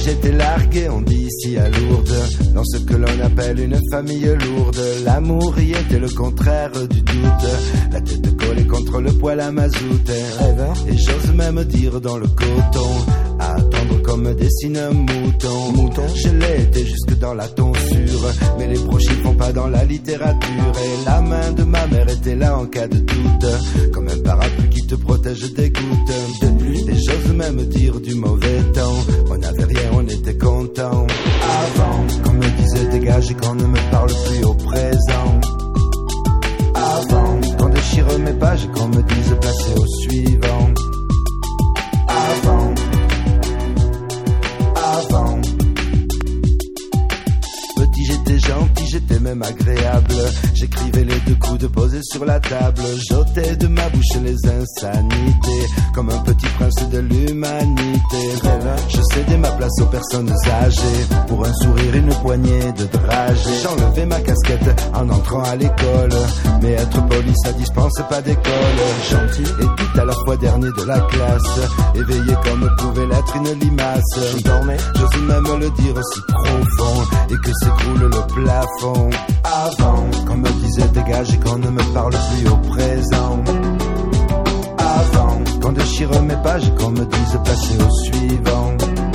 j'étais largué, on dit ici à Lourdes, dans ce que l'on appelle une famille lourde. L'amour y était le contraire du doute, la tête collée contre le poêle à mazout. Et j'ose même dire dans le coton, à attendre comme dessine un mouton. Je l'ai été jusque dans la tonsure, mais les brochis font pas dans la littérature. Et la main de ma mère était là en cas de doute, comme un parapluie qui te protège des gouttes de pluie. Et j'ose même dire du mauvais temps, on n'avait rien, on était content. Avant qu'on me disait dégage et qu'on ne me parle plus au présent. Avant qu'on déchire mes pages et qu'on me dise passer au suivant. Avant. Petit j'étais gentil, j'étais même agréable. J'écrivais les deux coups de posés sur la table. J'ôtais de ma bouche les insanités, comme un petit prince de l'humanité. Je cédais ma place aux personnes âgées, pour un sourire, une poignée de dragées. J'enlevais ma casquette en entrant à l'école, mais être poli ça dispense pas d'école. Gentil et tout à la fois dernier de la classe, éveillé comme pouvait l'être une limace. Je dormais, j'ose même le dire aussi profond, et que s'écroule le plafond. Avant qu'on me disait dégage et qu'on ne me parle plus au présent. Avant qu'on déchire mes pages et qu'on me dise passer au suivant.